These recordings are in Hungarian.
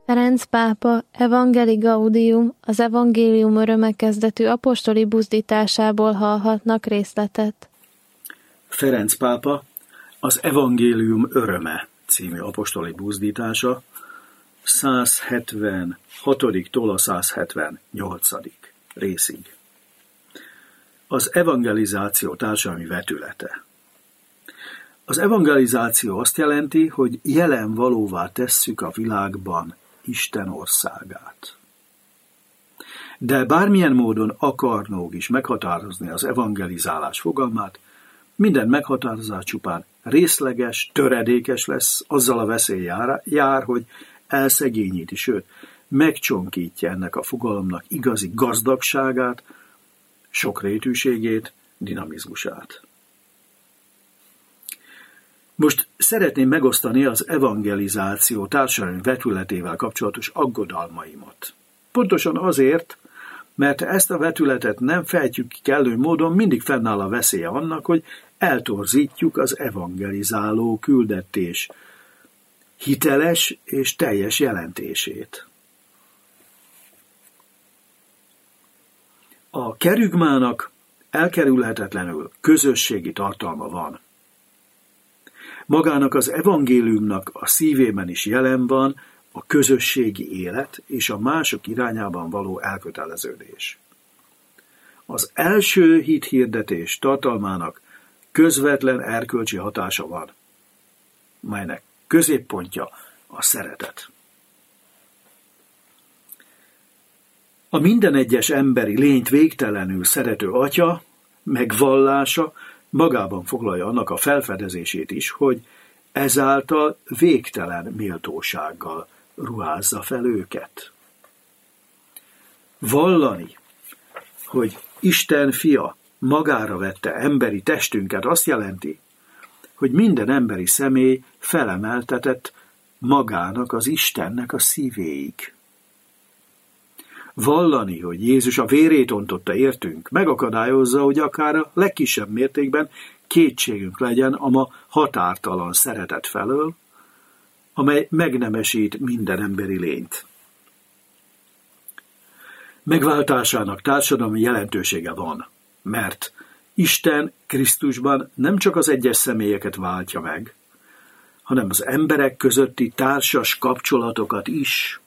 Ferenc pápa Evangelii Gaudium, az evangélium öröme kezdetű apostoli buzdításából hallhatnak részletet. Ferenc pápa az Evangélium öröme című apostoli buzdítása 176-tól a 178. részig. Az evangelizáció társadalmi vetülete. Az evangelizáció azt jelenti, hogy jelen valóvá tesszük a világban Isten országát. De bármilyen módon akarnók is meghatározni az evangelizálás fogalmát, minden meghatározás csupán részleges, töredékes lesz, azzal a veszély jár, hogy elszegényíti, sőt, megcsonkítja ennek a fogalomnak igazi gazdagságát, sokrétűségét, dinamizmusát. Most szeretném megosztani az evangelizáció társadalmi vetületével kapcsolatos aggodalmaimat. Pontosan azért, mert ezt a vetületet nem fejtjük ki kellő módon, mindig fennáll a veszélye annak, hogy eltorzítjuk az evangelizáló küldetés hiteles és teljes jelentését. A kerigmának elkerülhetetlenül közösségi tartalma van. Magának az evangéliumnak a szívében is jelen van a közösségi élet és a mások irányában való elköteleződés. Az első hithirdetés tartalmának közvetlen erkölcsi hatása van, melynek középpontja a szeretet. A minden egyes emberi lényt végtelenül szerető Atya megvallása magában foglalja annak a felfedezését is, hogy ezáltal végtelen méltósággal ruházza fel őket. Vallani, hogy Isten fia magára vette emberi testünket, azt jelenti, hogy minden emberi személy felemeltetett magának az Istennek a szívéig. Vallani, hogy Jézus a vérét ontotta értünk, megakadályozza, hogy akár a legkisebb mértékben kétségünk legyen a ma határtalan szeretet felől, amely megnemesít minden emberi lényt. Megváltásának társadalmi jelentősége van, mert Isten Krisztusban nem csak az egyes személyeket váltja meg, hanem az emberek közötti társas kapcsolatokat is.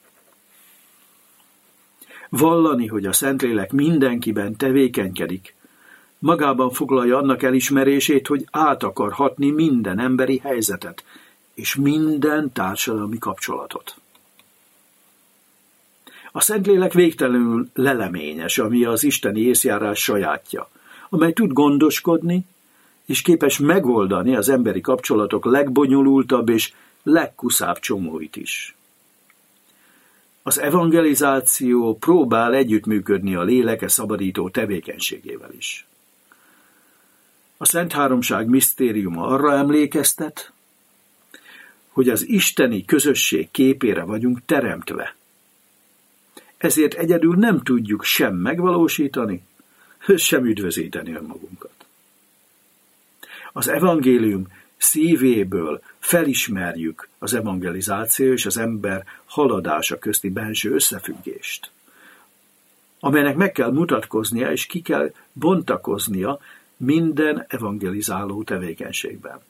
Vallani, hogy a Szentlélek mindenkiben tevékenykedik, magában foglalja annak elismerését, hogy át akar hatni minden emberi helyzetet és minden társadalmi kapcsolatot. A Szentlélek végtelenül leleményes, ami az isteni észjárás sajátja, amely tud gondoskodni és képes megoldani az emberi kapcsolatok legbonyolultabb és legkuszább csomóit is. Az evangelizáció próbál együttműködni a léleke szabadító tevékenységével is. A Szent Háromság misztériuma arra emlékeztet, hogy az isteni közösség képére vagyunk teremtve. Ezért egyedül nem tudjuk sem megvalósítani, sem üdvözíteni önmagunkat. Az evangélium szívéből felismerjük az evangelizáció és az ember haladása közti benső összefüggést, amelynek meg kell mutatkoznia és ki kell bontakoznia minden evangelizáló tevékenységben.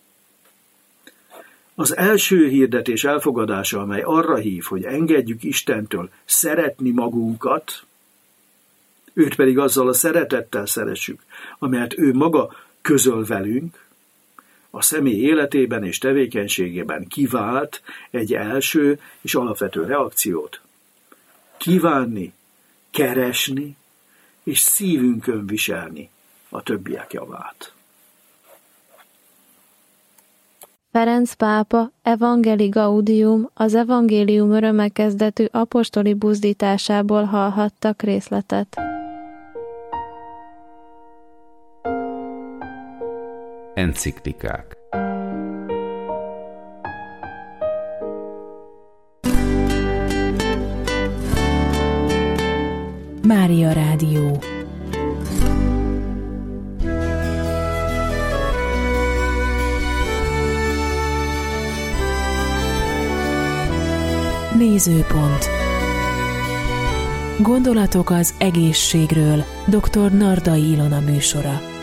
Az első hirdetés elfogadása, amely arra hív, hogy engedjük Istentől szeretni magunkat, őt pedig azzal a szeretettel szeressük, amelyet ő maga közöl velünk, a személy életében és tevékenységében kivált egy első és alapvető reakciót. Kívánni, keresni és szívünkön viselni a többiek javát. Ferenc pápa Evangelii Gaudium, az evangélium öröme kezdetű apostoli buzdításából hallhattak részletet. Enciklikák. Mária Rádió. Nézőpont. Gondolatok az egészségről. Dr. Nardai Ilona műsora.